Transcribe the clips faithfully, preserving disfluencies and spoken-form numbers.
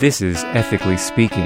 This is Ethically Speaking.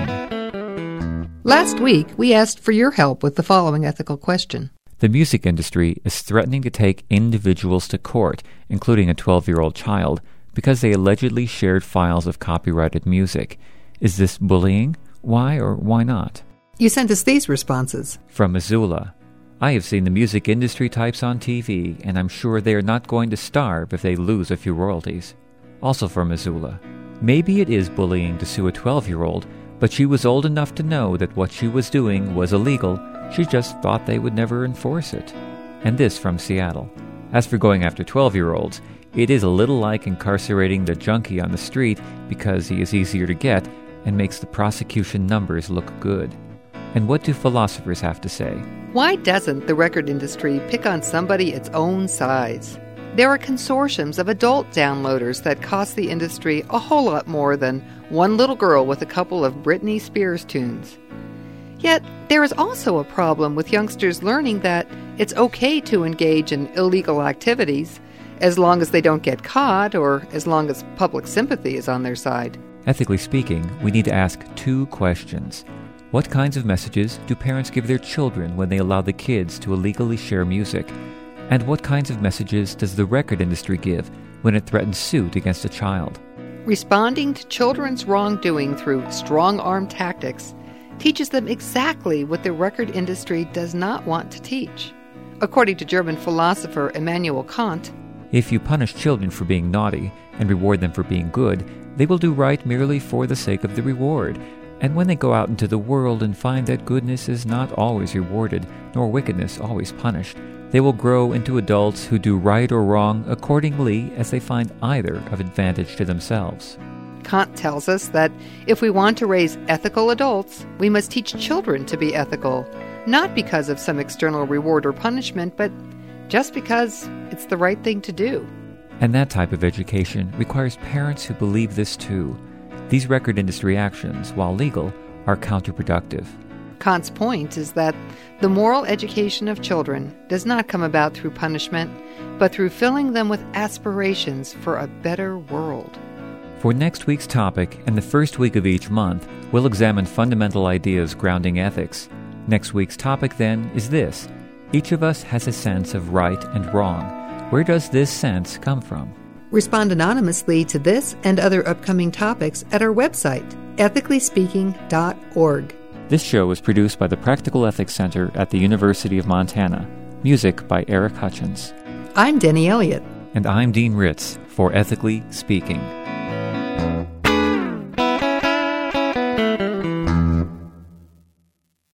Last week, we asked for your help with the following ethical question. The music industry is threatening to take individuals to court, including a twelve-year-old child, because they allegedly shared files of copyrighted music. Is this bullying? Why or why not? You sent us these responses. From Missoula. I have seen the music industry types on T V, and I'm sure they are not going to starve if they lose a few royalties. Also from Missoula. Maybe it is bullying to sue a twelve-year-old, but she was old enough to know that what she was doing was illegal. She just thought they would never enforce it. And this from Seattle. As for going after twelve-year-olds, it is a little like incarcerating the junkie on the street because he is easier to get and makes the prosecution numbers look good. And what do philosophers have to say? Why doesn't the record industry pick on somebody its own size? There are consortiums of adult downloaders that cost the industry a whole lot more than one little girl with a couple of Britney Spears tunes. Yet, there is also a problem with youngsters learning that it's okay to engage in illegal activities as long as they don't get caught or as long as public sympathy is on their side. Ethically speaking, we need to ask two questions. What kinds of messages do parents give their children when they allow the kids to illegally share music? And what kinds of messages does the record industry give when it threatens suit against a child? Responding to children's wrongdoing through strong-arm tactics teaches them exactly what the record industry does not want to teach. According to German philosopher Immanuel Kant, if you punish children for being naughty and reward them for being good, they will do right merely for the sake of the reward. And when they go out into the world and find that goodness is not always rewarded, nor wickedness always punished, they will grow into adults who do right or wrong accordingly as they find either of advantage to themselves. Kant tells us that if we want to raise ethical adults, we must teach children to be ethical, not because of some external reward or punishment, but just because it's the right thing to do. And that type of education requires parents who believe this too. These record industry actions, while legal, are counterproductive. Kant's point is that the moral education of children does not come about through punishment, but through filling them with aspirations for a better world. For next week's topic and the first week of each month, we'll examine fundamental ideas grounding ethics. Next week's topic, then, is this. Each of us has a sense of right and wrong. Where does this sense come from? Respond anonymously to this and other upcoming topics at our website, ethically speaking dot org. This show was produced by the Practical Ethics Center at the University of Montana. Music by Eric Hutchins. I'm Denny Elliott. And I'm Dean Ritz for Ethically Speaking.